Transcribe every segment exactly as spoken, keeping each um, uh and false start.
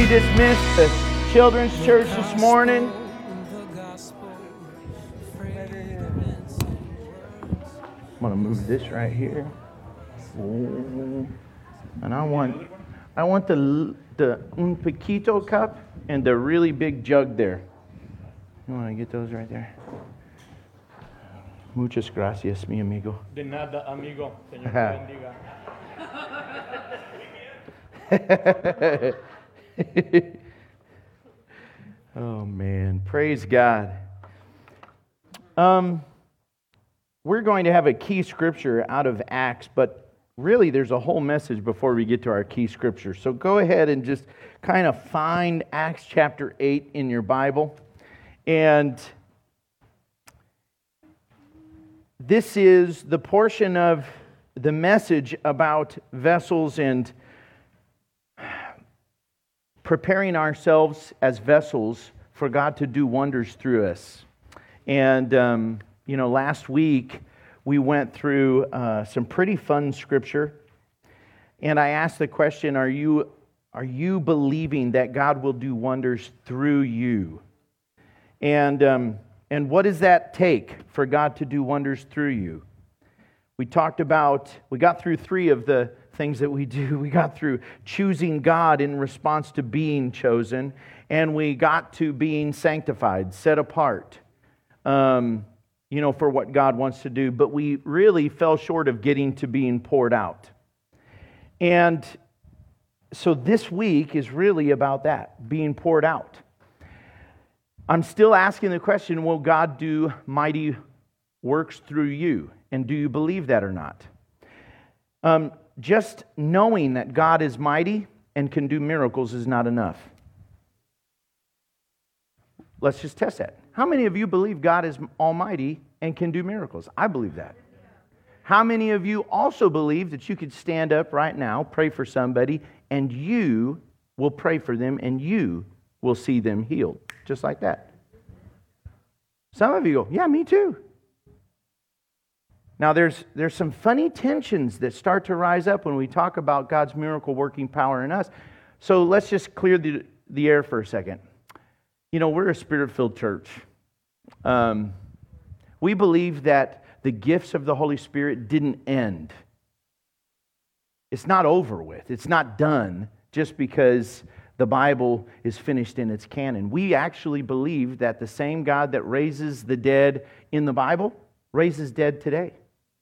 dismissed the children's church this morning. I'm going to move this right here. And I want I want the the un poquito cup and the really big jug there. You want to get those right there? Muchas gracias, mi amigo. De nada, amigo. Señor te bendiga. Oh man, praise God. Um, we're going to have a key scripture out of Acts, but really there's a whole message before we get to our key scripture. So go ahead and just kind of find Acts chapter eight in your Bible. And this is the portion of the message about vessels and preparing ourselves as vessels for God to do wonders through us. And, um, you know, last week we went through uh, some pretty fun scripture. And I asked the question, are you, are you believing that God will do wonders through you? And, um, and what does that take for God to do wonders through you? We talked about, we got through three of the things that we do. We got through choosing God in response to being chosen, and we got to being sanctified, set apart, um, you know, for what God wants to do. But we really fell short of getting to being poured out. And so this week is really about that, being poured out. I'm still asking the question, will God do mighty works through you? And do you believe that or not? Um, just knowing that God is mighty and can do miracles is not enough. Let's just test that. How many of you believe God is almighty and can do miracles? I believe that. How many of you also believe that you could stand up right now, pray for somebody, and you will pray for them and you will see them healed? Just like that. Some of you go, yeah, me too. Now, there's there's some funny tensions that start to rise up when we talk about God's miracle working power in us. So let's just clear the, the air for a second. You know, we're a Spirit-filled church. Um, we believe that the gifts of the Holy Spirit didn't end. It's not over with. It's not done just because the Bible is finished in its canon. We actually believe that the same God that raises the dead in the Bible raises dead today.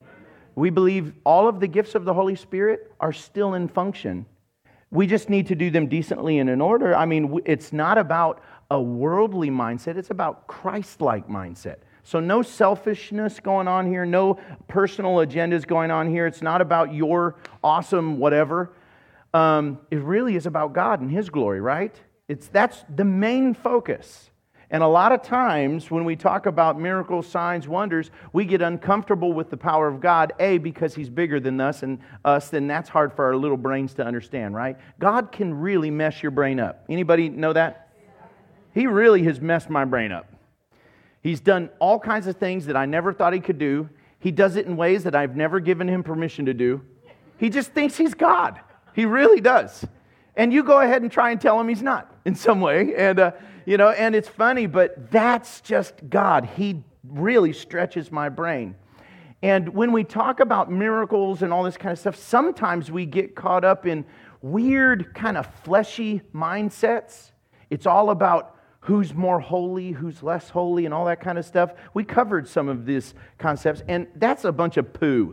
We believe all of the gifts of the Holy Spirit are still in function. We just need to do them decently and in order. I mean, it's not about a worldly mindset. It's about Christ-like mindset. So no selfishness going on here. No personal agendas going on here. It's not about your awesome whatever. Um, it really is about God and His glory, right? It's that's the main focus. And a lot of times when we talk about miracles, signs, wonders, we get uncomfortable with the power of God, A, because He's bigger than us, and us, then that's hard for our little brains to understand, right? God can really mess your brain up. Anybody know that? He really has messed my brain up. He's done all kinds of things that I never thought He could do. He does it in ways that I've never given Him permission to do. He just thinks He's God. He really does. And you go ahead and try and tell Him He's not in some way. And, uh, you know, and it's funny, but that's just God. He really stretches my brain. And when we talk about miracles and all this kind of stuff, sometimes we get caught up in weird kind of fleshy mindsets. It's all about who's more holy, who's less holy, and all that kind of stuff. We covered some of these concepts, and that's a bunch of poo.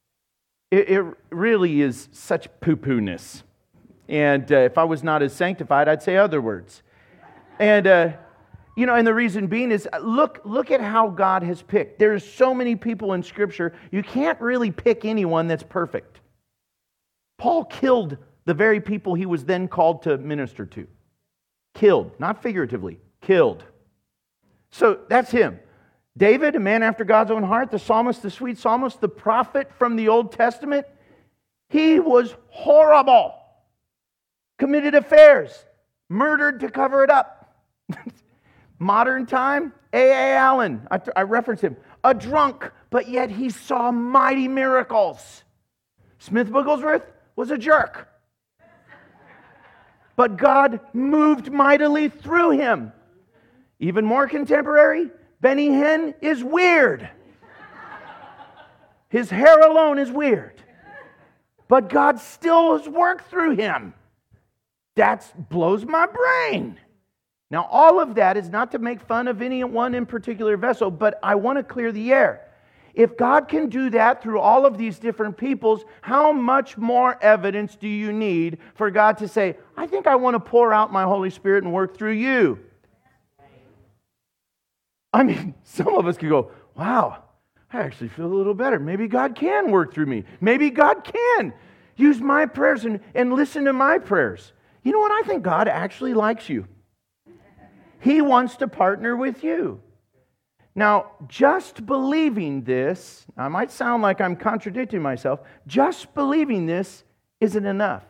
It, it really is such poo-poo-ness. And uh, if I was not as sanctified, I'd say other words. And, uh, you know, and the reason being is, look, look at how God has picked. There's so many people in Scripture, you can't really pick anyone that's perfect. Paul killed the very people he was then called to minister to. Killed, not figuratively, killed. So that's him. David, a man after God's own heart, the psalmist, the sweet psalmist, the prophet from the Old Testament, he was horrible. Committed affairs, murdered to cover it up. Modern time, A A Allen, I, I reference him, a drunk, but yet he saw mighty miracles. Smith Wigglesworth was a jerk. but God moved mightily through him. Even more contemporary, Benny Hinn is weird. His hair alone is weird. But God still has worked through him. That blows my brain. Now, all of that is not to make fun of any one in particular vessel, but I want to clear the air. If God can do that through all of these different peoples, how much more evidence do you need for God to say, I think I want to pour out my Holy Spirit and work through you? I mean, some of us could go, wow, I actually feel a little better. Maybe God can work through me. Maybe God can use my prayers and, and listen to my prayers. You know what? I think God actually likes you. He wants to partner with you. Now, just believing this, I might sound like I'm contradicting myself, just believing this isn't enough.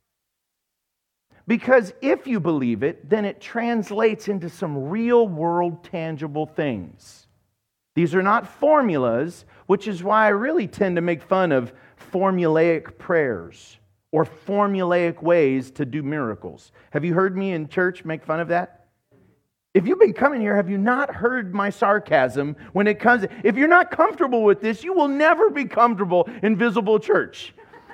Because if you believe it, then it translates into some real world tangible things. These are not formulas, which is why I really tend to make fun of formulaic prayers or formulaic ways to do miracles. Have you heard me in church make fun of that? If you've been coming here, have you not heard my sarcasm when it comes? If you're not comfortable with this, you will never be comfortable in Visible Church.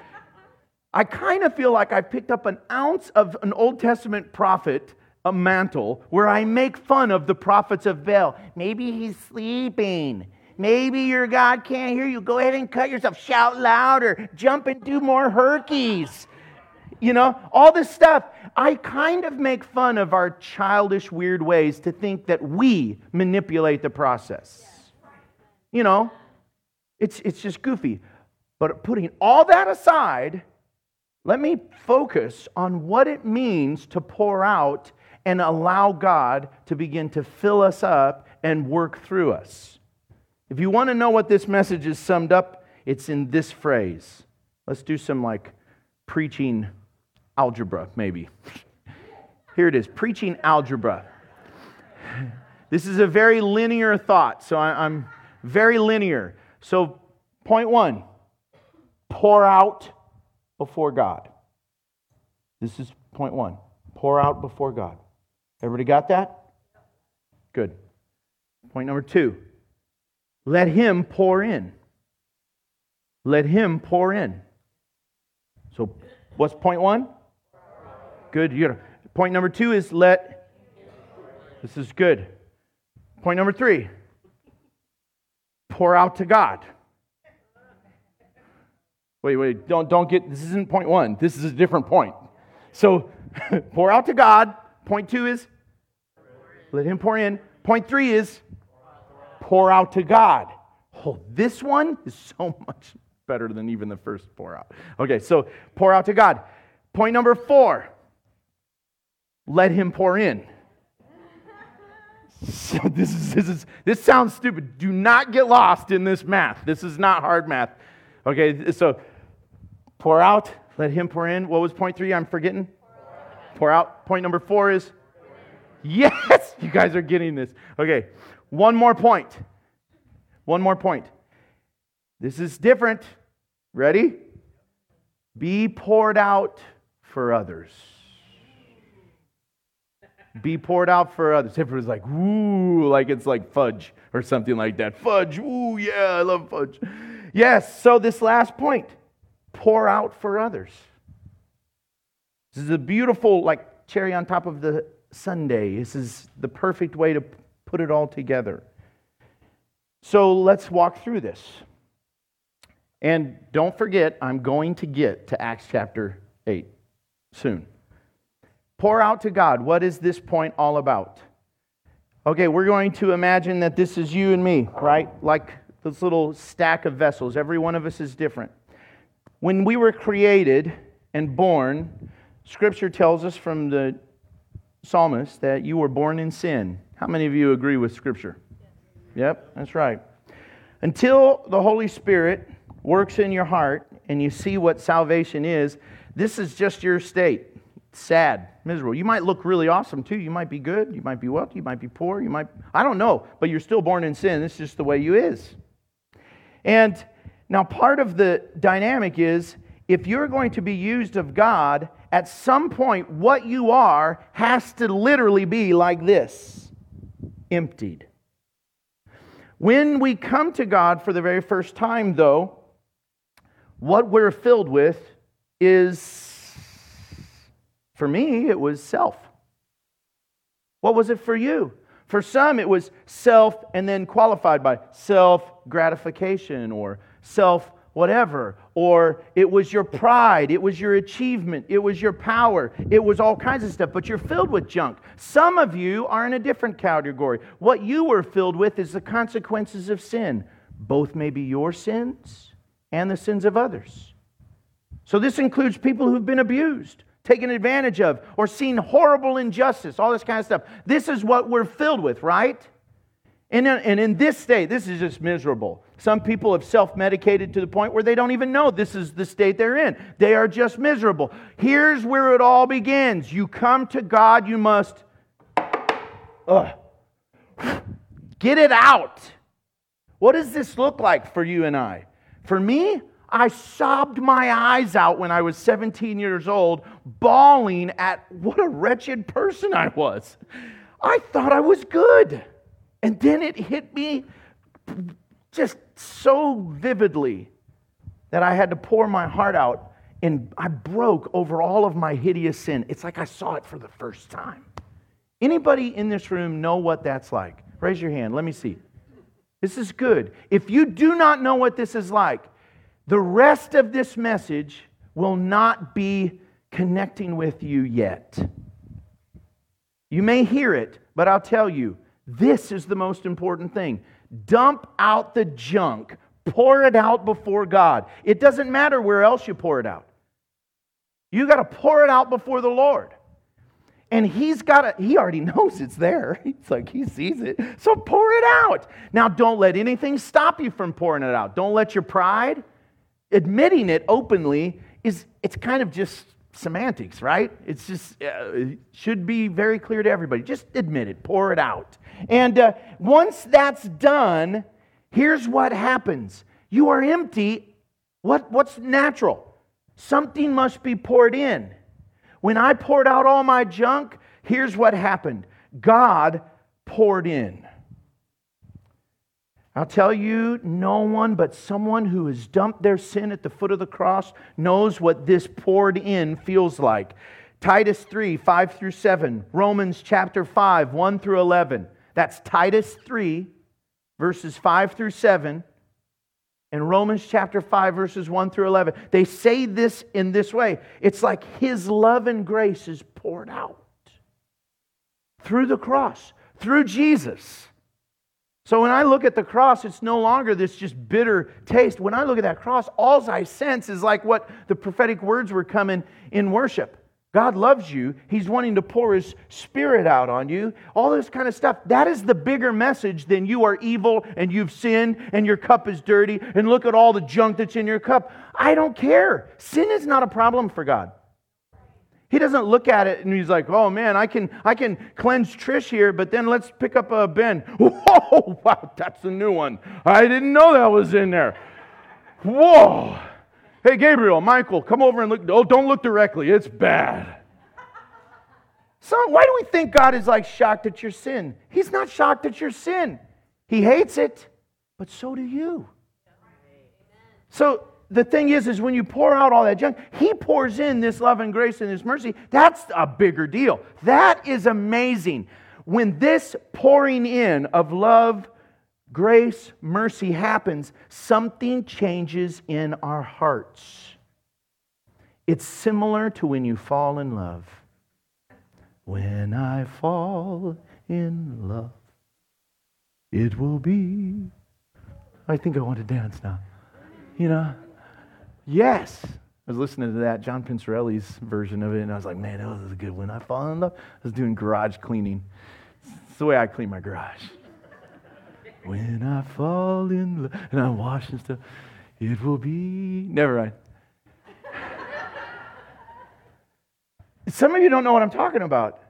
I kind of feel like I picked up an ounce of an Old Testament prophet, a mantle, where I make fun of the prophets of Baal. Maybe he's sleeping. Maybe your God can't hear you. Go ahead and cut yourself. Shout louder. Jump and do more herkies. You know, all this stuff. I kind of make fun of our childish, weird ways to think that we manipulate the process. You know, it's, it's just goofy. But putting all that aside, let me focus on what it means to pour out and allow God to begin to fill us up and work through us. If you want to know what this message is summed up, it's in this phrase. Let's do some like preaching algebra, maybe. Here it is, preaching algebra. This is a very linear thought, so I, I'm very linear. So, point one, pour out before God. This is point one, pour out before God. Everybody got that? Good. Point number two, let Him pour in. Let Him pour in. So, what's point one? Good. You got point number two is let. This is good. Point number three. Pour out to God. Wait, wait. Don't don't get. This isn't point one. This is a different point. So, pour out to God. Point two is let Him pour in. Point three is pour out to God. Oh, this one is so much better than even the first pour out. Okay, so pour out to God. Point number four. Let Him pour in. So this is this is this sounds stupid. Do not get lost in this math. This is not hard math. Okay, so pour out, let Him pour in. What was point three? I'm forgetting. Pour out. Point number four is yes. You guys are getting this. Okay, one more point. One more point. This is different. Ready? Be poured out for others. Be poured out for others. Everybody's like, ooh, like it's like fudge or something like that. Fudge, ooh, yeah, I love fudge. Yes, so this last point, pour out for others. This is a beautiful, like, cherry on top of the sundae. This is the perfect way to put it all together. So let's walk through this. And don't forget, I'm going to get to Acts chapter eight soon. Pour out to God. What is this point all about? Okay, we're going to imagine that this is you and me, right? Like this little stack of vessels. Every one of us is different. When we were created and born, Scripture tells us from the psalmist that you were born in sin. How many of you agree with Scripture? Yep, that's right. Until the Holy Spirit works in your heart and you see what salvation is, this is just your state. Sad, miserable. You might look really awesome too. You might be good. You might be wealthy. You might be poor. You might, I don't know, but you're still born in sin. It's just the way you is. And now part of the dynamic is if you're going to be used of God at some point, what you are has to literally be like this, emptied. When we come to God for the very first time, though, what we're filled with is, for me, it was self. What was it for you? For some, it was self and then qualified by self-gratification or self-whatever. Or it was your pride, it was your achievement, it was your power, it was all kinds of stuff. But you're filled with junk. Some of you are in a different category. What you were filled with is the consequences of sin. Both may be your sins and the sins of others. So this includes people who've been abused, taken advantage of, or seen horrible injustice, all this kind of stuff. This is what we're filled with, right? And in, and in this state, this is just miserable. Some people have self-medicated to the point where they don't even know this is the state they're in. They are just miserable. Here's where it all begins. You come to God, you must uh, get it out. What does this look like for you and I? For me, I sobbed my eyes out when I was seventeen years old, bawling at what a wretched person I was. I thought I was good. And then it hit me just so vividly that I had to pour my heart out, and I broke over all of my hideous sin. It's like I saw it for the first time. Anybody in this room know what that's like? Raise your hand. Let me see. This is good. If you do not know what this is like, the rest of this message will not be connecting with you yet. You may hear it, but I'll tell you, this is the most important thing. Dump out the junk. Pour it out before God. It doesn't matter where else you pour it out. You got to pour it out before the Lord. And He's got to, He already knows it's there. It's like He sees it. So pour it out. Now don't let anything stop you from pouring it out. Don't let your pride, admitting it openly, is it's kind of just semantics, right? It's just, uh, it should be very clear to everybody. Just admit it. Pour it out. And uh, once that's done, here's what happens. You are empty. What, what's natural? Something must be poured in. When I poured out all my junk, here's what happened. God poured in. I'll tell you, no one but someone who has dumped their sin at the foot of the cross knows what this poured in feels like. Titus three, five through seven. Romans chapter five, one through eleven. That's Titus three, verses five through seven. And Romans chapter five, verses one through eleven. They say this in this way. It's like His love and grace is poured out through the cross, through Jesus. So when I look at the cross, it's no longer this just bitter taste. When I look at that cross, all I sense is like what the prophetic words were coming in worship. God loves you. He's wanting to pour His Spirit out on you. All this kind of stuff. That is the bigger message than you are evil and you've sinned and your cup is dirty and look at all the junk that's in your cup. I don't care. Sin is not a problem for God. He doesn't look at it and He's like, oh man, I can I can cleanse Trish here, but then let's pick up a Ben. Whoa, wow, that's a new one. I didn't know that was in there. Whoa. Hey, Gabriel, Michael, come over and look. Oh, don't look directly. It's bad. So why do we think God is like shocked at your sin? He's not shocked at your sin. He hates it, but so do you. So the thing is, is when you pour out all that junk, He pours in this love and grace and this mercy. That's a bigger deal. That is amazing. When this pouring in of love, grace, mercy happens, something changes in our hearts. It's similar to when you fall in love. When I fall in love, it will be. I think I want to dance now. You know? Yes. I was listening to that, John Pincerelli's version of it, and I was like, man, that was a good one. I fall in love. I was doing garage cleaning. It's the way I clean my garage. When I fall in love, and I'm washing stuff, it will be... Never mind. Some of you don't know what I'm talking about.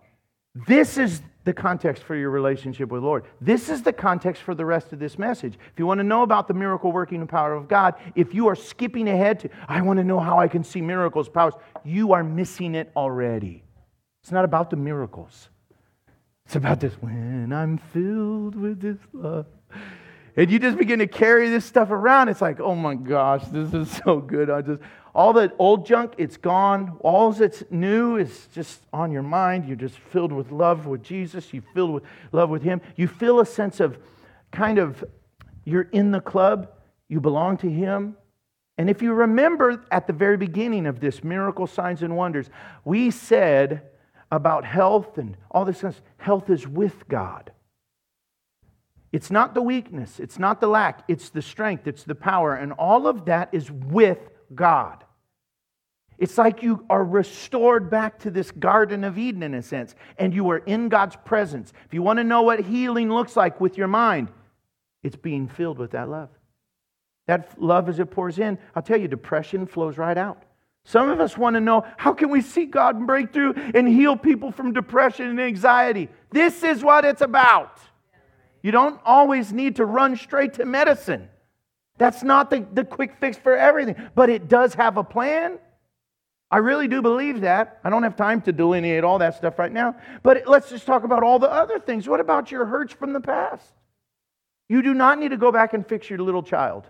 This is the context for your relationship with the Lord. This is the context for the rest of this message. If you want to know about the miracle working power of God, if you are skipping ahead to, I want to know how I can see miracles, powers, you are missing it already. It's not about the miracles. It's about this, when I'm filled with this love. And you just begin to carry this stuff around. It's like, oh my gosh, this is so good. I just all the old junk, it's gone. All that's new is just on your mind. You're just filled with love with Jesus. You're filled with love with Him. You feel a sense of kind of, you're in the club. You belong to Him. And if you remember at the very beginning of this miracle, signs, and wonders, we said about health and all this stuff. Health is with God. It's not the weakness. It's not the lack. It's the strength. It's the power. And all of that is with God. It's like you are restored back to this Garden of Eden in a sense. And you are in God's presence. If you want to know what healing looks like with your mind, it's being filled with that love. That love as it pours in, I'll tell you, depression flows right out. Some of us want to know, how can we see God break through and heal people from depression and anxiety? This is what it's about. You don't always need to run straight to medicine. That's not the, the quick fix for everything. But it does have a plan. I really do believe that. I don't have time to delineate all that stuff right now. But let's just talk about all the other things. What about your hurts from the past? You do not need to go back and fix your little child.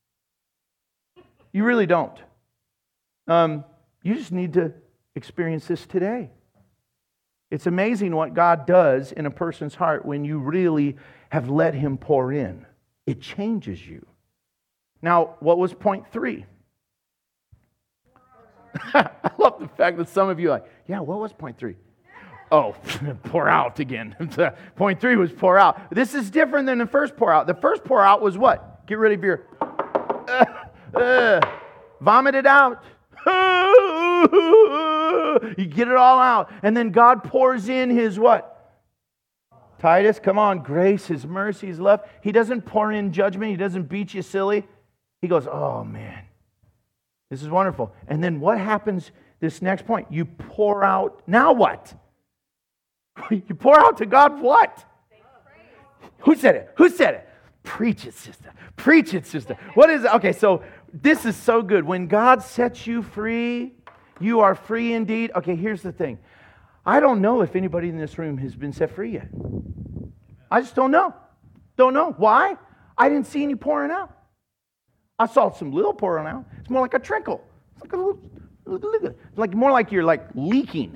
You really don't. Um, you just need to experience this today. It's amazing what God does in a person's heart when you really have let Him pour in. It changes you. Now, what was point three? I love the fact that some of you are like, yeah, what was point three? Oh, pour out again. Point three was pour out. This is different than the first pour out. The first pour out was what? Get rid of your... Uh, uh, vomit it out. You get it all out. And then God pours in His what? Titus, come on. Grace, His mercy, His love. He doesn't pour in judgment. He doesn't beat you silly. He goes, oh man, this is wonderful. And then what happens this next point? You pour out, now what? You pour out to God what? Who said it? Who said it? Preach it, sister. Preach it, sister. What is it? Okay, so this is so good. When God sets you free, you are free indeed. Okay, here's the thing. I don't know if anybody in this room has been set free yet. I just don't know. Don't know. Why? I didn't see any pouring out. I saw some little pouring out. It's more like a trickle. It's like a little, little like more like you're like leaking.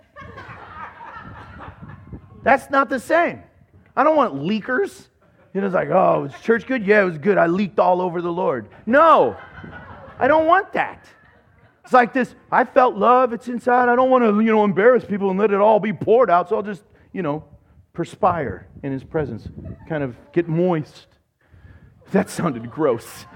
That's not the same. I don't want leakers. You know, it's like, oh, was church good? Yeah, it was good. I leaked all over the Lord. No, I don't want that. It's like this, I felt love, it's inside. I don't want to, you know, embarrass people and let it all be poured out. So I'll just, you know, perspire in His presence. Kind of get moist. That sounded gross.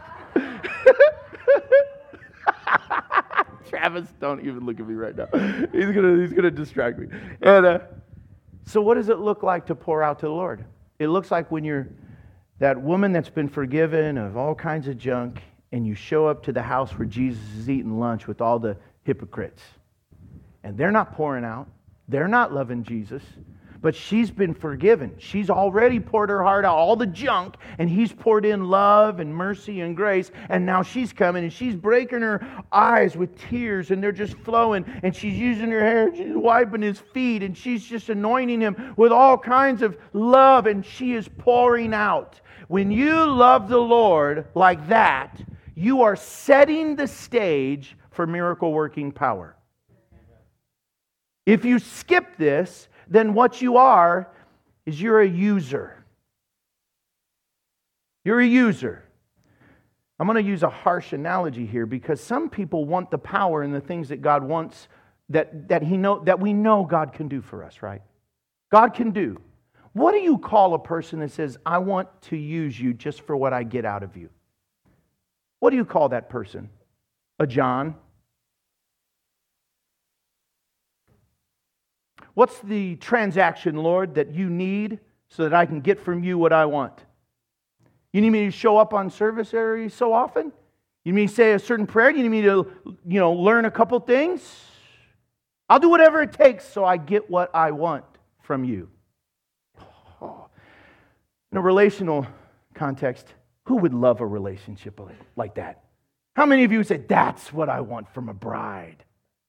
Travis, don't even look at me right now. He's gonna, he's gonna distract me. And uh, so what does it look like to pour out to the Lord? It looks like when you're that woman that's been forgiven of all kinds of junk, and you show up to the house where Jesus is eating lunch with all the hypocrites. And they're not pouring out. They're not loving Jesus. But she's been forgiven. She's already poured her heart out, all the junk, and He's poured in love and mercy and grace. And now she's coming and she's breaking her eyes with tears, and they're just flowing. And she's using her hair, she's wiping His feet, and she's just anointing Him with all kinds of love, and she is pouring out. When you love the Lord like that, you are setting the stage for miracle working power. If you skip this, then what you are is you're a user. You're a user. I'm going to use a harsh analogy here because some people want the power and the things that God wants that, that He know that we know God can do for us, right? God can do. What do you call a person that says, I want to use you just for what I get out of you? What do you call that person? A John? What's the transaction, Lord, that you need so that I can get from you what I want? You need me to show up on service area so often? You need me to say a certain prayer? You need me to, you know, learn a couple things? I'll do whatever it takes so I get what I want from you. Oh. In a relational context, who would love a relationship like that? How many of you say, that's what I want from a bride?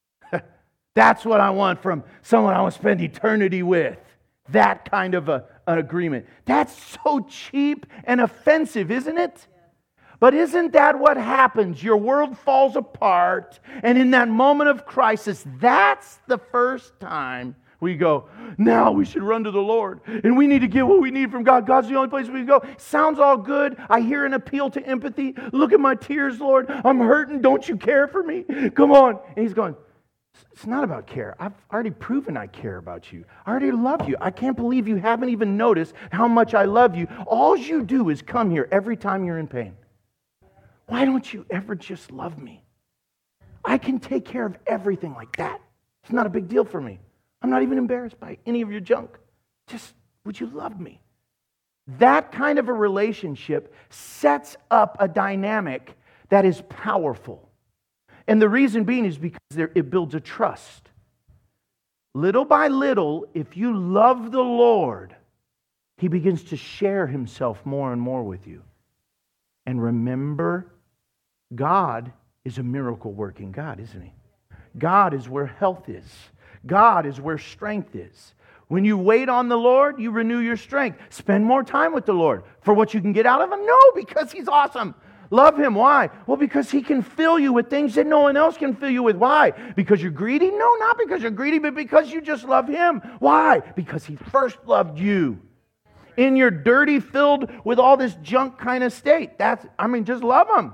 That's what I want from someone I want to spend eternity with. That kind of a, an agreement. That's so cheap and offensive, isn't it? But isn't that what happens? Your world falls apart, and in that moment of crisis, that's the first time we go, now we should run to the Lord, and we need to get what we need from God. God's the only place we can go. Sounds all good. I hear an appeal to empathy. Look at my tears, Lord. I'm hurting. Don't you care for me? Come on. And He's going, it's not about care. I've already proven I care about you. I already love you. I can't believe you haven't even noticed how much I love you. All you do is come here every time you're in pain. Why don't you ever just love me? I can take care of everything like that. It's not a big deal for me. I'm not even embarrassed by any of your junk. Just, would you love me? That kind of a relationship sets up a dynamic that is powerful. And the reason being is because there, it builds a trust. Little by little, if you love the Lord, He begins to share Himself more and more with you. And remember, God is a miracle-working God, isn't He? God is where health is. God is where strength is. When you wait on the Lord, you renew your strength. Spend more time with the Lord. For what you can get out of Him? No, because He's awesome. Love Him. Why? Well, because He can fill you with things that no one else can fill you with. Why? Because you're greedy? No, not because you're greedy, but because you just love Him. Why? Because He first loved you. In your dirty, filled with all this junk kind of state. That's, I mean, just love Him.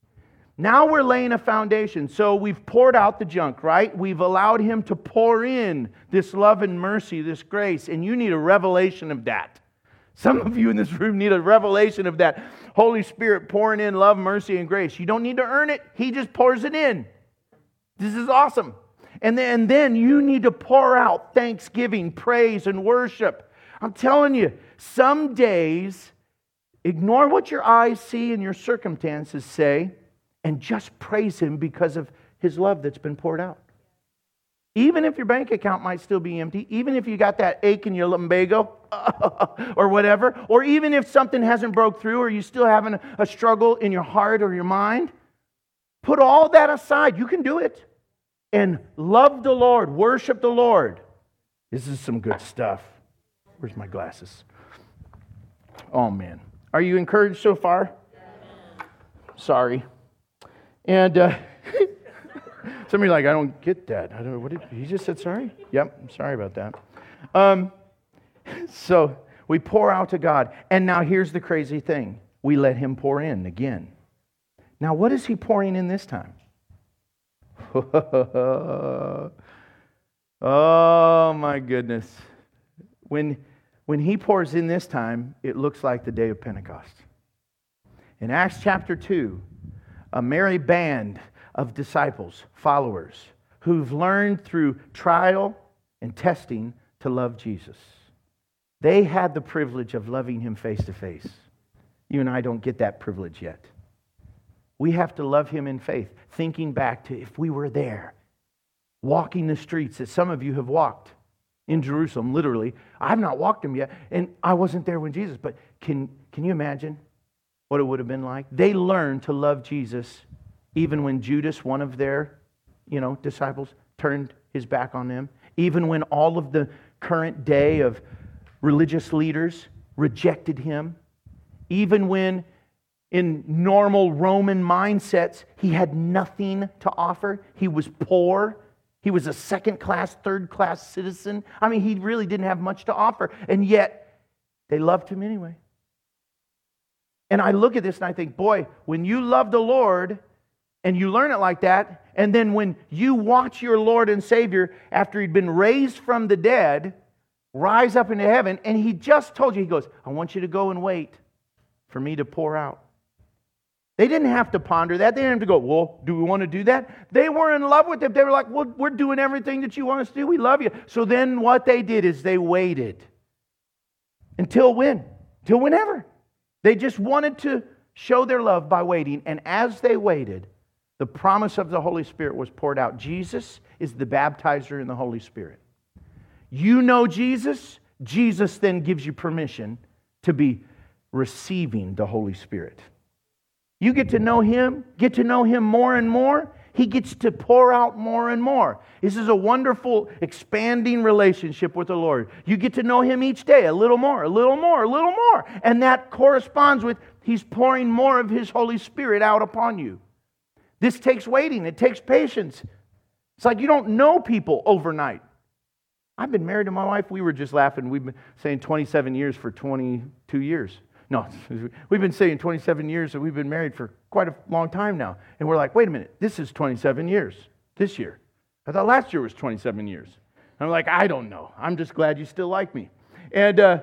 Now we're laying a foundation. So we've poured out the junk, right? We've allowed Him to pour in this love and mercy, this grace, and you need a revelation of that. Some of you in this room need a revelation of that. Holy Spirit pouring in love, mercy, and grace. You don't need to earn it. He just pours it in. This is awesome. And then, and then you need to pour out thanksgiving, praise, and worship. I'm telling you, some days, ignore what your eyes see and your circumstances say, and just praise Him because of His love that's been poured out. Even if your bank account might still be empty, even if you got that ache in your lumbago, or whatever, or even if something hasn't broke through, or you still having a struggle in your heart or your mind, put all that aside. You can do it. And love the Lord, worship the Lord. This is some good stuff. Where's my glasses? Oh, man. Are you encouraged so far? Sorry. And uh, some of you are like, I don't get that. I don't know. What did he just said? Sorry? Yep. I'm sorry about that. Um, so we pour out to God. And now here's the crazy thing. We let Him pour in again. Now what is He pouring in this time? Oh my goodness. When, when He pours in this time, it looks like the day of Pentecost. In Acts chapter two, a merry band of disciples, followers, who've learned through trial and testing to love Jesus. They had the privilege of loving Him face to face. You and I don't get that privilege yet. We have to love Him in faith, thinking back to if we were there, walking the streets that some of you have walked in Jerusalem, literally. I've not walked them yet, and I wasn't there when Jesus, but can, can you imagine what it would have been like? They learned to love Jesus even when Judas, one of their, you know, disciples, turned his back on them. Even when all of the current day of religious leaders rejected Him. Even when in normal Roman mindsets, He had nothing to offer. He was poor. He was a second-class, third-class citizen. I mean, He really didn't have much to offer. And yet, they loved Him anyway. And I look at this and I think, boy, when you love the Lord and you learn it like that, and then when you watch your Lord and Savior after He'd been raised from the dead, rise up into heaven, and He just told you, He goes, I want you to go and wait for Me to pour out. They didn't have to ponder that. They didn't have to go, well, do we want to do that? They were in love with Him. They were like, well, we're doing everything that you want us to do. We love you. So then what they did is they waited. Until when? Till whenever. They just wanted to show their love by waiting. And as they waited, the promise of the Holy Spirit was poured out. Jesus is the baptizer in the Holy Spirit. You know Jesus, Jesus then gives you permission to be receiving the Holy Spirit. You get to know Him, get to know Him more and more. He gets to pour out more and more. This is a wonderful, expanding relationship with the Lord. You get to know Him each day, a little more, a little more, a little more. And that corresponds with He's pouring more of His Holy Spirit out upon you. This takes waiting. It takes patience. It's like you don't know people overnight. I've been married to my wife. We were just laughing. We've been saying twenty-seven years for twenty-two years. No, we've been saying twenty-seven years, and we've been married for quite a long time now. And we're like, wait a minute, this is twenty-seven years this year. I thought last year was twenty-seven years. And I'm like, I don't know. I'm just glad you still like me. And uh,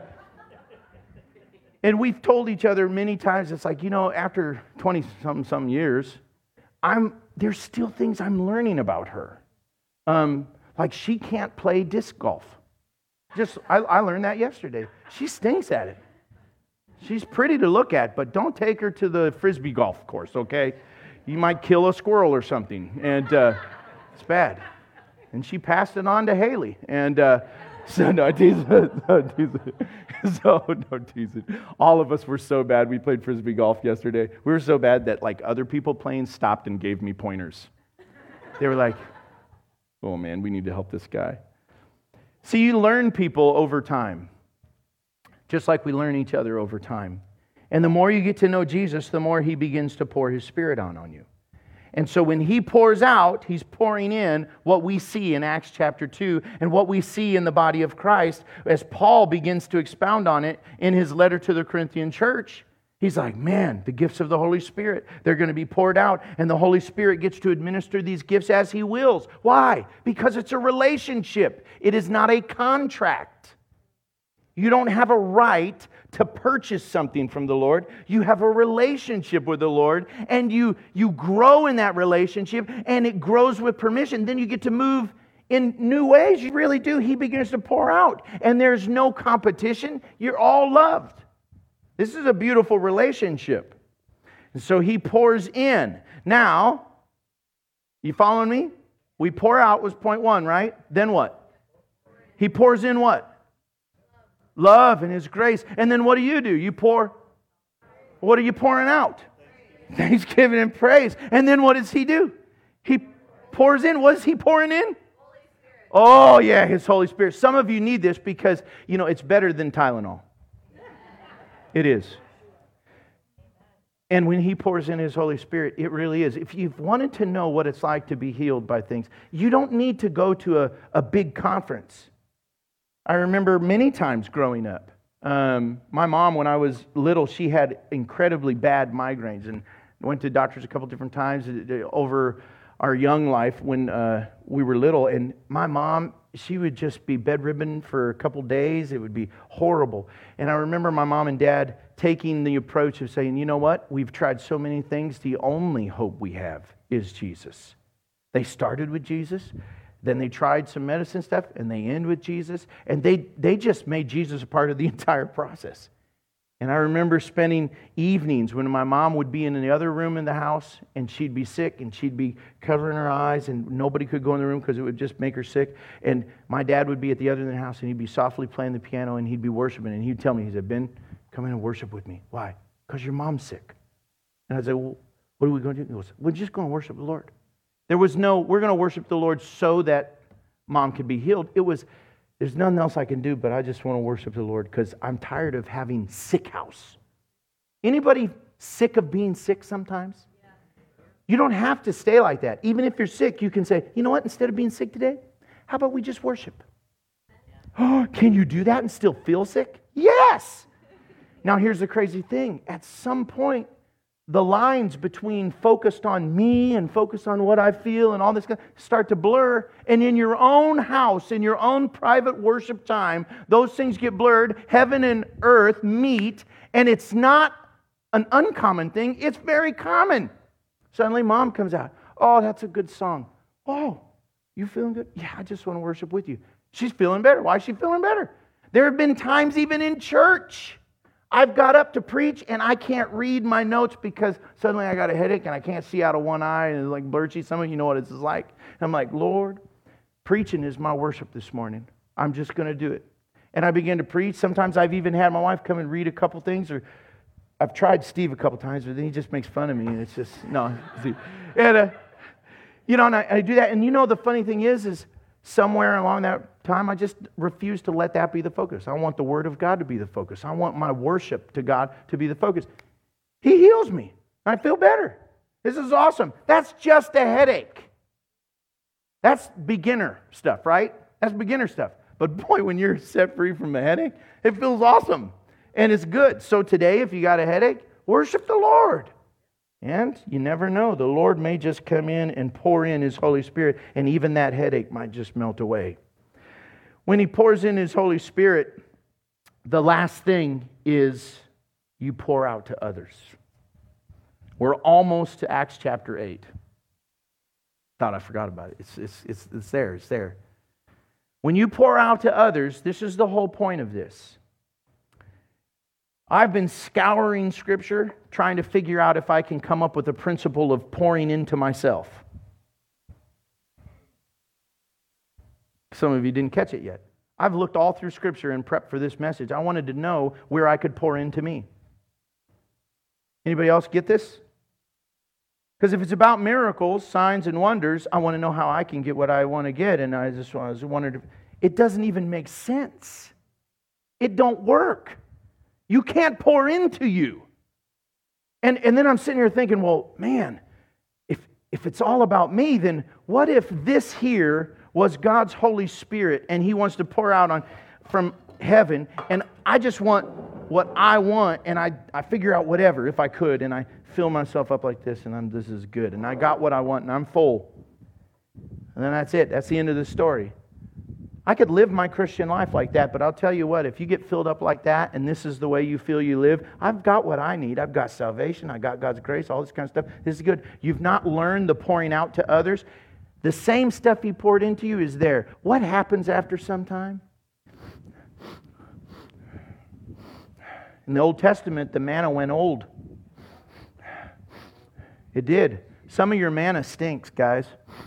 and we've told each other many times, it's like, you know, after twenty-some some years, I'm there's still things I'm learning about her. Um, like she can't play disc golf. Just I, I learned that yesterday. She stinks at it. She's pretty to look at, but don't take her to the frisbee golf course, okay? You might kill a squirrel or something, and uh, it's bad. And she passed it on to Haley, and uh, so no, tease it, no, tease it. So no, tease it. All of us were so bad. We played frisbee golf yesterday. We were so bad that like other people playing stopped and gave me pointers. They were like, "Oh man, we need to help this guy." See, you learn people over time. Just like we learn each other over time. And the more you get to know Jesus, the more He begins to pour His Spirit on on you. And so when He pours out, He's pouring in what we see in Acts chapter two and what we see in the body of Christ as Paul begins to expound on it in his letter to the Corinthian church. He's like, man, the gifts of the Holy Spirit, they're going to be poured out, and the Holy Spirit gets to administer these gifts as He wills. Why? Because it's a relationship. It is not a contract. You don't have a right to purchase something from the Lord. You have a relationship with the Lord, and you, you grow in that relationship, and it grows with permission. Then you get to move in new ways. You really do. He begins to pour out, and there's no competition. You're all loved. This is a beautiful relationship. And so He pours in. Now, you following me? We pour out was point one, right? Then what? He pours in what? Love and His grace. And then what do you do? You pour. What are you pouring out? Thanksgiving and praise. And then what does He do? He pours in. What is He pouring in? Oh, yeah, His Holy Spirit. Some of you need this because, you know, it's better than Tylenol. It is. And when He pours in His Holy Spirit, it really is. If you've wanted to know what it's like to be healed by things, you don't need to go to a, a big conference. I remember many times growing up, um, my mom, when I was little, she had incredibly bad migraines and went to doctors a couple different times over our young life when uh, we were little. And my mom, she would just be bedridden for a couple days. It would be horrible. And I remember my mom and dad taking the approach of saying, you know what? We've tried so many things. The only hope we have is Jesus. They started with Jesus. Then they tried some medicine stuff, and they end with Jesus. And they, they just made Jesus a part of the entire process. And I remember spending evenings when my mom would be in the other room in the house, and she'd be sick, and she'd be covering her eyes, and nobody could go in the room because it would just make her sick. And my dad would be at the other end of the house, and he'd be softly playing the piano, and he'd be worshiping. And he'd tell me, he said, Ben, come in and worship with me. Why? Because your mom's sick. And I'd say, well, what are we going to do? He goes, we're just going to worship the Lord. There was no, we're going to worship the Lord so that mom could be healed. It was, there's nothing else I can do, but I just want to worship the Lord because I'm tired of having sick house. Anybody sick of being sick sometimes? Yeah. You don't have to stay like that. Even if you're sick, you can say, you know what, instead of being sick today, how about we just worship? Oh, can you do that and still feel sick? Yes! Now here's the crazy thing. At some point, the lines between focused on me and focused on what I feel and all this start to blur. And in your own house, in your own private worship time, those things get blurred. Heaven and earth meet, and it's not an uncommon thing. It's very common. Suddenly mom comes out. Oh, that's a good song. Oh, you feeling good? Yeah, I just want to worship with you. She's feeling better. Why is she feeling better? There have been times even in church I've got up to preach and I can't read my notes because suddenly I got a headache and I can't see out of one eye and it's like blurry. Some of you know what it's like. And I'm like, Lord, preaching is my worship this morning. I'm just going to do it. And I began to preach. Sometimes I've even had my wife come and read a couple things, or I've tried Steve a couple times, but then he just makes fun of me, and it's just, no. And, uh, you know, and I, I do that. And you know, the funny thing is, is somewhere along that time, I just refuse to let that be the focus. I want the Word of God to be the focus. I want my worship to God to be the focus. He heals me. I feel better. This is awesome. That's just a headache. That's beginner stuff, right? That's beginner stuff. But boy, when you're set free from a headache, it feels awesome. And it's good. So today, if you got a headache, worship the Lord. And you never know. The Lord may just come in and pour in His Holy Spirit, and even that headache might just melt away. When He pours in His Holy Spirit, the last thing is you pour out to others. We're almost to Acts chapter eight. Thought I forgot about it. It's, it's, it's, it's there. It's there. When you pour out to others, this is the whole point of this. I've been scouring Scripture, trying to figure out if I can come up with a principle of pouring into myself. Some of you didn't catch it yet. I've looked all through Scripture and prepped for this message. I wanted to know where I could pour into me. Anybody else get this? Because if it's about miracles, signs, and wonders, I want to know how I can get what I want to get. And I just I was wondering, it doesn't even make sense. It don't work. You can't pour into you. And, and then I'm sitting here thinking, well, man, if, if it's all about me, then what if this here was God's Holy Spirit and He wants to pour out on from heaven, and I just want what I want, and I, I figure out whatever if I could, and I fill myself up like this, and I'm this is good, and I got what I want, and I'm full. And then that's it. That's the end of the story. I could live my Christian life like that, but I'll tell you what, if you get filled up like that, and this is the way you feel you live, I've got what I need. I've got salvation. I got God's grace, all this kind of stuff. This is good. You've not learned the pouring out to others. The same stuff He poured into you is there. What happens after some time? In the Old Testament, the manna went old. It did. Some of your manna stinks, guys.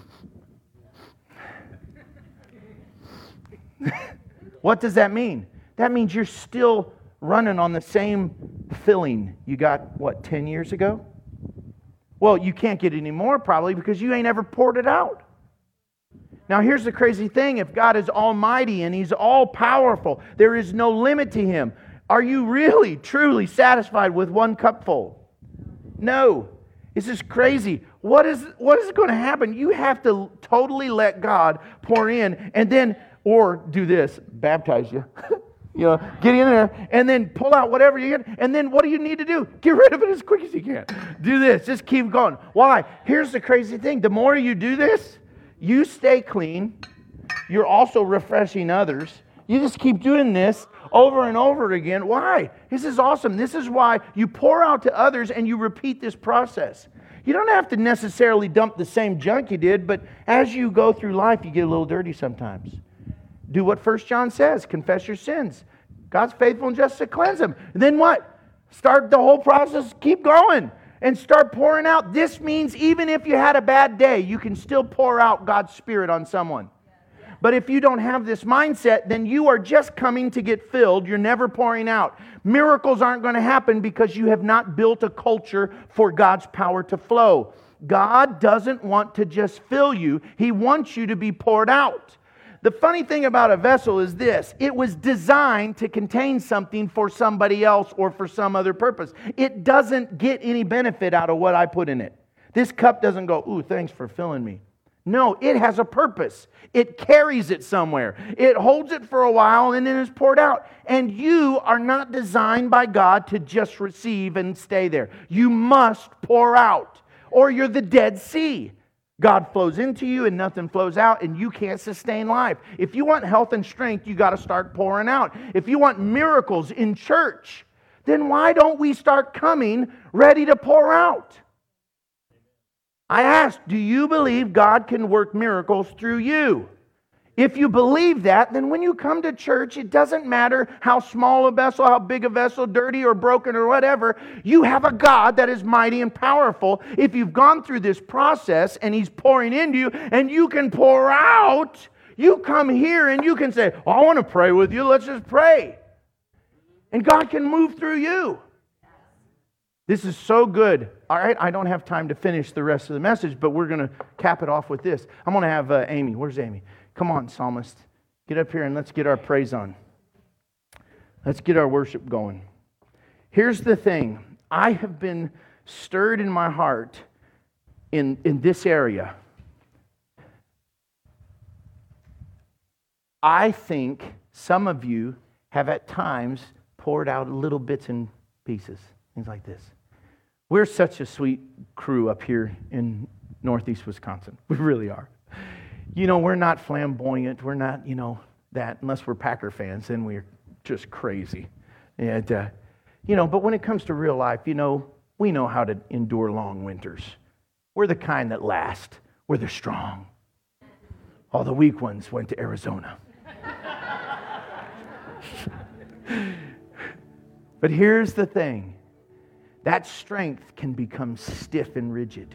What does that mean? That means you're still running on the same filling you got, what, ten years ago? Well, you can't get any more probably because you ain't ever poured it out. Now, here's the crazy thing. If God is almighty and He's all-powerful, there is no limit to Him. Are you really, truly satisfied with one cupful? No. This is crazy. What is, what is going to happen? You have to totally let God pour in, and then, or do this, baptize you. You know, get in there and then pull out whatever you get. And then what do you need to do? Get rid of it as quick as you can. Do this. Just keep going. Why? Here's the crazy thing. The more you do this, you stay clean. You're also refreshing others. You just keep doing this over and over again. Why? This is awesome. This is why you pour out to others and you repeat this process. You don't have to necessarily dump the same junk you did, but as you go through life, you get a little dirty sometimes. Do what First John says. Confess your sins. God's faithful and just to cleanse them. And then what? Start the whole process. Keep going. And start pouring out. This means even if you had a bad day, you can still pour out God's Spirit on someone. But if you don't have this mindset, then you are just coming to get filled. You're never pouring out. Miracles aren't going to happen because you have not built a culture for God's power to flow. God doesn't want to just fill you. He wants you to be poured out. The funny thing about a vessel is this. It was designed to contain something for somebody else or for some other purpose. It doesn't get any benefit out of what I put in it. This cup doesn't go, ooh, thanks for filling me. No, it has a purpose. It carries it somewhere. It holds it for a while and then it's poured out. And you are not designed by God to just receive and stay there. You must pour out, or you're the Dead Sea. God flows into you and nothing flows out, and you can't sustain life. If you want health and strength, you got to start pouring out. If you want miracles in church, then why don't we start coming ready to pour out? I asked, do you believe God can work miracles through you? If you believe that, then when you come to church, it doesn't matter how small a vessel, how big a vessel, dirty or broken or whatever, you have a God that is mighty and powerful. If you've gone through this process and He's pouring into you and you can pour out, You come here and you can say, oh, I want to pray with you. Let's just pray. And God can move through you. This is so good. All right, I don't have time to finish the rest of the message, but we're going to cap it off with this. I'm going to have uh, Amy. Where's Amy? Come on, psalmist. Get up here and let's get our praise on. Let's get our worship going. Here's the thing. I have been stirred in my heart in, in this area. I think some of you have at times poured out little bits and pieces, things like this. We're such a sweet crew up here in Northeast Wisconsin. We really are. You know, we're not flamboyant. We're not, you know, that, unless we're Packer fans, then we're just crazy. And, uh, you know, but when it comes to real life, you know, we know how to endure long winters. We're the kind that last. We're the strong. All the weak ones went to Arizona. But here's the thing. That strength can become stiff and rigid.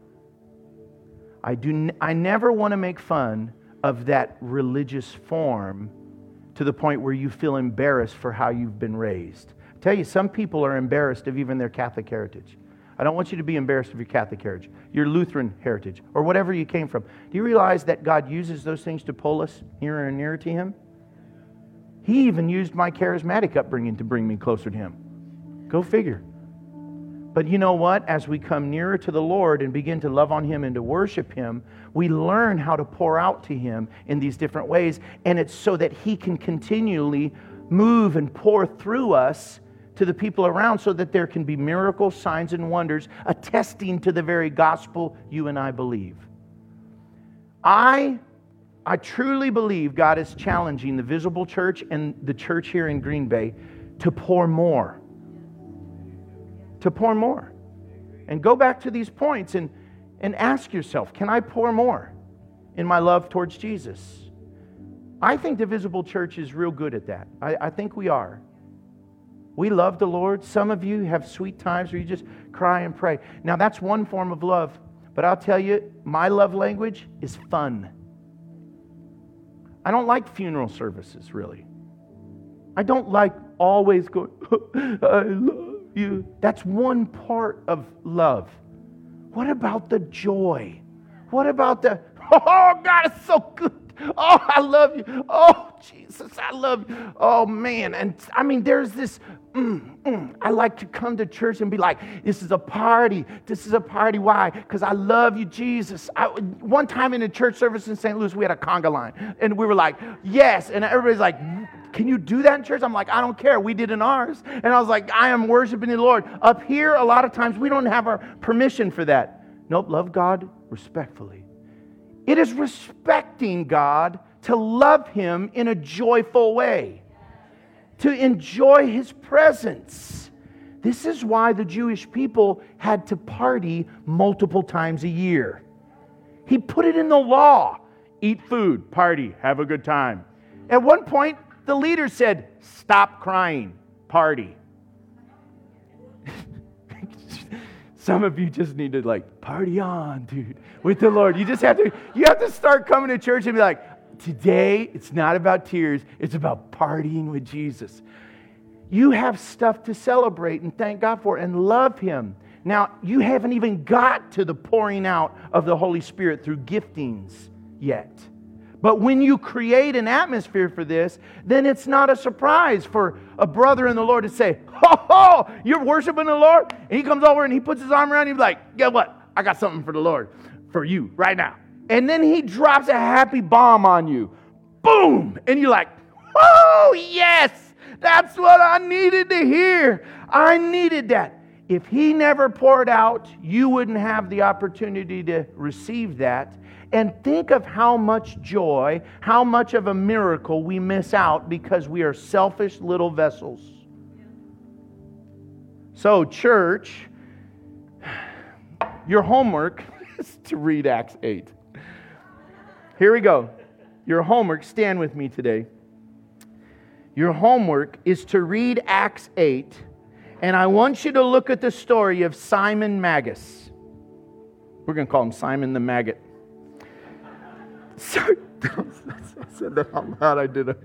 I do. N- I never want to make fun of that religious form to the point where you feel embarrassed for how you've been raised. I tell you, some people are embarrassed of even their Catholic heritage. I don't want you to be embarrassed of your Catholic heritage, your Lutheran heritage, or whatever you came from. Do you realize that God uses those things to pull us nearer and nearer to Him? He even used my charismatic upbringing to bring me closer to Him. Go figure. But you know what? As we come nearer to the Lord and begin to love on Him and to worship Him, we learn how to pour out to Him in these different ways. And it's so that He can continually move and pour through us to the people around so that there can be miracles, signs, and wonders attesting to the very gospel you and I believe. I, I truly believe God is challenging the visible church and the church here in Green Bay to pour more. To pour more. And go back to these points and, and ask yourself, can I pour more in my love towards Jesus? I think the visible church is real good at that. I, I think we are. We love the Lord. Some of you have sweet times where you just cry and pray. Now, that's one form of love. But I'll tell you, my love language is fun. I don't like funeral services, really. I don't like always going, I love you. That's one part of love. What about the joy? What about the, oh, God, it's so good. Oh, I love you. Oh, Jesus, I love you. Oh, man. And I mean, there's this, mm, mm. I like to come to church and be like, this is a party. This is a party. Why? Because I love you, Jesus. I, one time in a church service in Saint Louis, we had a conga line. And we were like, yes. And everybody's like, can you do that in church? I'm like, I don't care. We did in ours. And I was like, I am worshiping the Lord. Up here, a lot of times, we don't have our permission for that. Nope, love God respectfully. It is respecting God to love Him in a joyful way, to enjoy His presence. This is why the Jewish people had to party multiple times a year. He put it in the law. Eat food, party, have a good time. At one point, the leader said, stop crying, party. Some of you just need to like party on, dude, with the Lord. You just have to, you have to start coming to church and be like, today it's not about tears, it's about partying with Jesus. You have stuff to celebrate and thank God for and love Him. Now, you haven't even got to the pouring out of the Holy Spirit through giftings yet. But when you create an atmosphere for this, then it's not a surprise for a brother in the Lord to say, ho, ho, you're worshiping the Lord? And he comes over and he puts his arm around you and he's like, guess what? I got something for the Lord, for you right now. And then he drops a happy bomb on you. Boom! And you're like, oh, yes! That's what I needed to hear. I needed that. If He never poured out, you wouldn't have the opportunity to receive that. And think of how much joy, how much of a miracle we miss out because we are selfish little vessels. So, church, your homework is to read Acts eight. Here we go. Your homework, stand with me today. Your homework is to read Acts eight, and I want you to look at the story of Simon Magus. We're going to call him Simon the Maggot. So, I said that out loud. I did.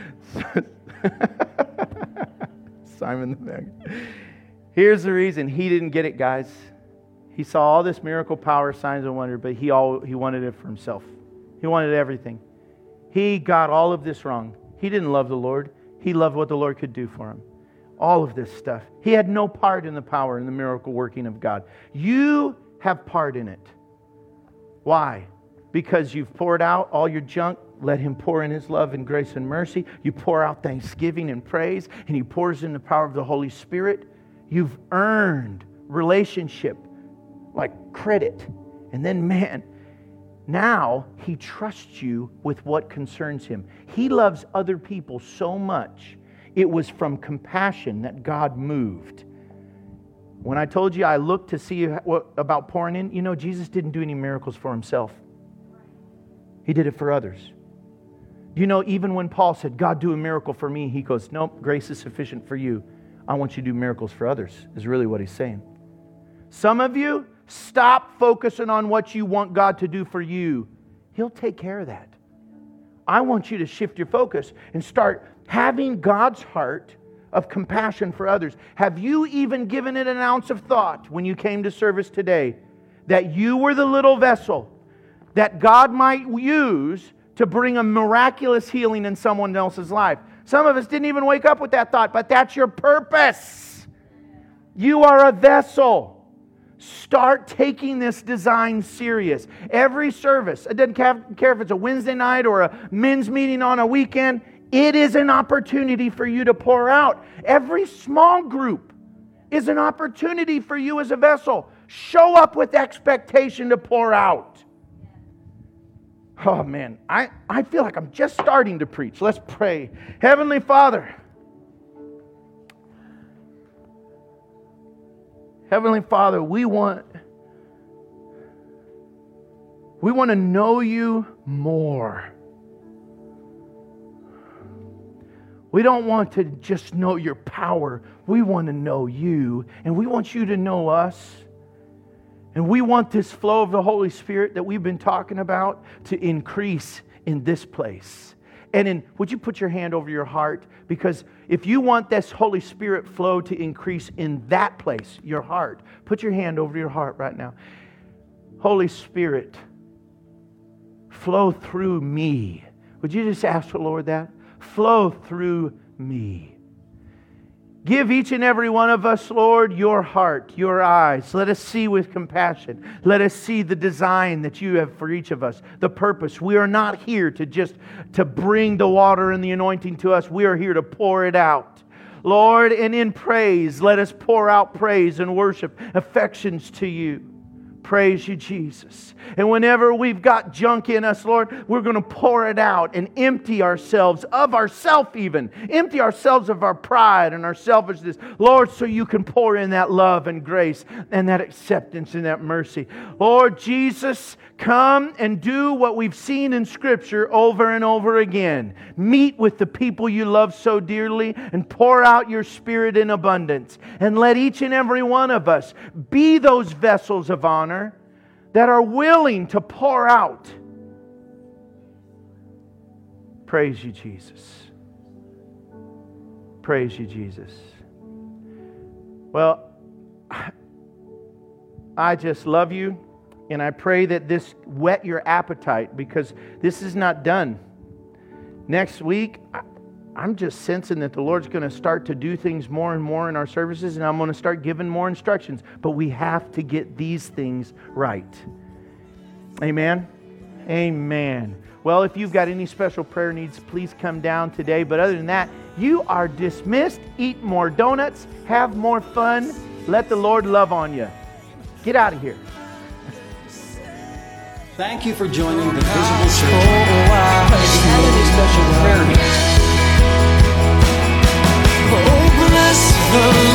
Simon the Magnet. Here's the reason. He didn't get it, guys. He saw all this miracle power, signs and wonders, but he all he wanted it for himself. He wanted everything. He got all of this wrong. He didn't love the Lord. He loved what the Lord could do for him. All of this stuff. He had no part in the power and the miracle working of God. You have part in it. Why? Because you've poured out all your junk. Let Him pour in His love and grace and mercy. You pour out thanksgiving and praise, and He pours in the power of the Holy Spirit. You've earned relationship like credit. And then, man, now He trusts you with what concerns Him. He loves other people so much. It was from compassion that God moved. When I told you I looked to see what, about pouring in, you know, Jesus didn't do any miracles for Himself. He did it for others. You know, even when Paul said, God, do a miracle for me, he goes, nope, grace is sufficient for you. I want you to do miracles for others, is really what he's saying. Some of you, stop focusing on what you want God to do for you. He'll take care of that. I want you to shift your focus and start having God's heart of compassion for others. Have you even given it an ounce of thought when you came to service today that you were the little vessel that God might use to bring a miraculous healing in someone else's life? Some of us didn't even wake up with that thought, but that's your purpose. You are a vessel. Start taking this design serious. Every service, it doesn't care if it's a Wednesday night or a men's meeting on a weekend, it is an opportunity for you to pour out. Every small group is an opportunity for you as a vessel. Show up with expectation to pour out. Oh man, I, I feel like I'm just starting to preach. Let's pray. Heavenly Father, Heavenly Father, we want, we want to know You more. We don't want to just know Your power. We want to know You, and we want You to know us. And we want this flow of the Holy Spirit that we've been talking about to increase in this place. And in, would you put your hand over your heart? Because if you want this Holy Spirit flow to increase in that place, your heart, put your hand over your heart right now. Holy Spirit, flow through me. Would you just ask the Lord that? Flow through me. Give each and every one of us, Lord, Your heart, Your eyes. Let us see with compassion. Let us see the design that You have for each of us, the purpose. We are not here to just to bring the water and the anointing to us. We are here to pour it out. Lord, and in praise, let us pour out praise and worship, affections to You. Praise You, Jesus. And whenever we've got junk in us, Lord, we're going to pour it out and empty ourselves of ourselves even. Empty ourselves of our pride and our selfishness, Lord, so You can pour in that love and grace and that acceptance and that mercy. Lord Jesus, come and do what we've seen in Scripture over and over again. Meet with the people You love so dearly and pour out Your Spirit in abundance. And let each and every one of us be those vessels of honor that are willing to pour out. Praise You, Jesus. Praise You, Jesus. Well, I just love You, and I pray that this whet your appetite, because this is not done. Next week, I'm just sensing that the Lord's going to start to do things more and more in our services, and I'm going to start giving more instructions. But we have to get these things right. Amen? Amen. Well, if you've got any special prayer needs, please come down today. But other than that, you are dismissed. Eat more donuts. Have more fun. Let the Lord love on you. Get out of here. Thank you for joining the Visible Church. If you have any special prayer needs, Oh, bless the